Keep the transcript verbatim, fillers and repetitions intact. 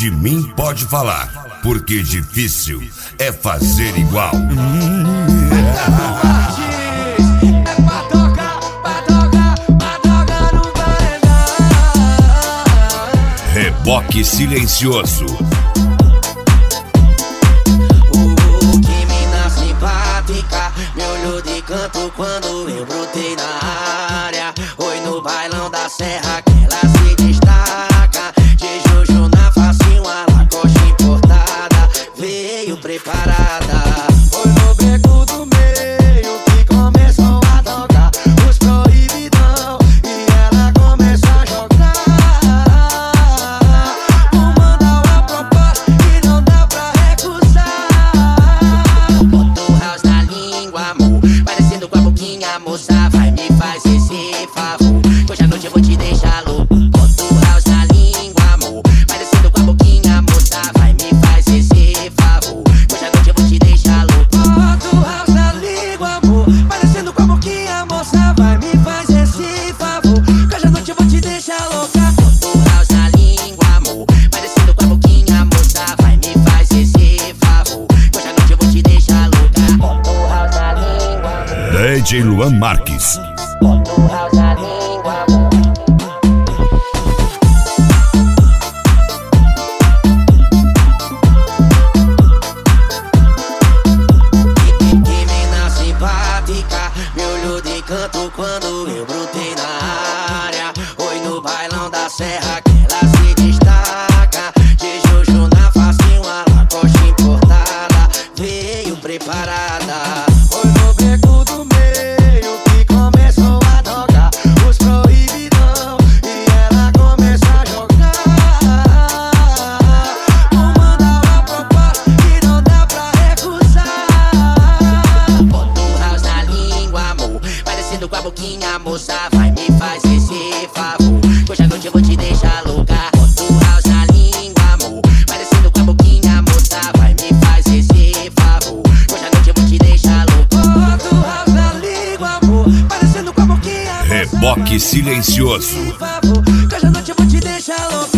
De mim pode falar, porque difícil é fazer igual. É pra tocar, pra tocar, pra tocar no paredão. Reboque silencioso. Uh, que mina simpática, me olhou de canto quando eu brotei na área. Oi, no bailão da serra que ela se destaca. De Juju na facinho, a Lacoste importada, veio preparada. Foi no beco do meio que começou a tocar os proibidão e ela começou a jogar. Vou mandar uma proposta que não dá pra recusar. Bota o house na língua, amor, parecendo com a boquinha, moça, vai me faz esse favor, que hoje à noite eu vou te deixar louco. Bota o house na língua, amor, parecendo com a boquinha, moça, vai me faz esse favor, que hoje à noite eu vou te deixar louco. Bota o house na língua, amor, parecendo com a boquinha, moça, vai me faz esse favor, que hoje à noite eu vou te deixar louca. Bota o house na língua, amor, parecendo com a boquinha, moça, vai me faz esse favor, que hoje à noite eu vou te deixar louca. Bota o house na língua, amor. D J Luan Marques. Bota o house na língua, amor. Que mina simpática, me olhou de canto quando eu brotei na área. Oi, no bailão da serra que ela se destaca. De Juju na facinho, a Lacoste importada, veio preparada. Oi, no beco do meio que começou a tocar os proibidão e ela começou a jogar. Vou mandar uma proposta que não dá pra recusar. Bota o house na língua, amor, parecendo com a boquinha, moça, vai me faz esse favor, que hoje à noite eu vou te deixar louca. Bota o house na língua, amor, parecendo com a boquinha, moça, vai me faz esse favor, que hoje à noite eu vou te deixar louca. Bota o house na língua, amor, parecendo com a boquinha, moça, Reboque silencioso. esse favor, que hoje à noite eu vou te deixar louca.